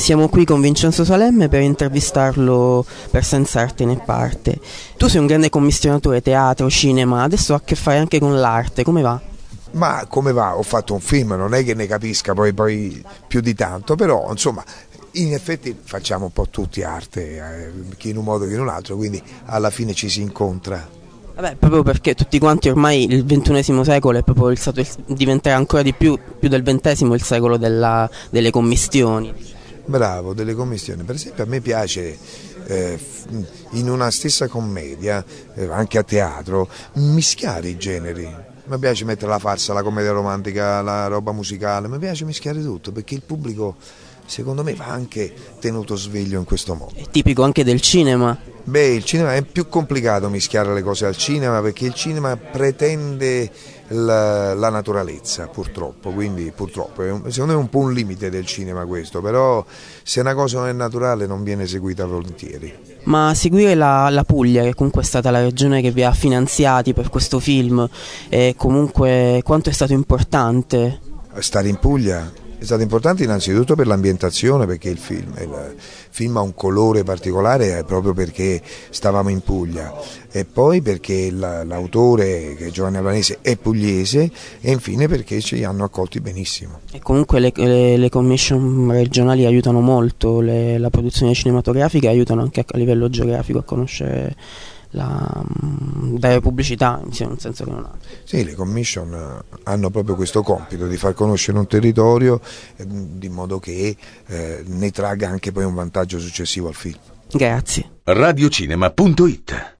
Siamo qui con Vincenzo Salemme per intervistarlo per Senza Arte né Parte. Tu sei un grande commissionatore teatro, cinema, adesso ha a che fare anche con l'arte, come va? Ma come va? Ho fatto un film, non è che ne capisca poi più di tanto, però insomma in effetti facciamo un po' tutti arte, chi in un modo che in un altro, quindi alla fine ci si incontra. Vabbè, proprio perché tutti quanti ormai il XXI secolo è proprio diventerà ancora di più del XX il secolo delle commissioni. Bravo, delle commissioni. Per esempio a me piace in una stessa commedia, anche a teatro, mischiare i generi. Mi piace mettere la farsa, la commedia romantica, la roba musicale, mi piace mischiare tutto perché il pubblico secondo me va anche tenuto sveglio in questo modo. È tipico anche del cinema. Beh, il cinema è più complicato mischiare le cose al cinema perché il cinema pretende la naturalezza, purtroppo, quindi purtroppo secondo me è un po' un limite del cinema questo, però se una cosa non è naturale non viene eseguita volentieri. Ma seguire la Puglia, che comunque è stata la regione che vi ha finanziati per questo film, comunque quanto è stato importante? Stare in Puglia è stato importante innanzitutto per l'ambientazione, perché il film ha un colore particolare proprio perché stavamo in Puglia, e poi perché l'autore, che è Giovanni Albanese, è pugliese, e infine perché ci hanno accolti benissimo. E comunque le commission regionali aiutano molto, la produzione cinematografica, aiutano anche a livello geografico a conoscere dare pubblicità, in un senso che non ha. Sì, le commission hanno proprio questo compito di far conoscere un territorio di modo che ne tragga anche poi un vantaggio successivo al film. Grazie. Radiocinema.it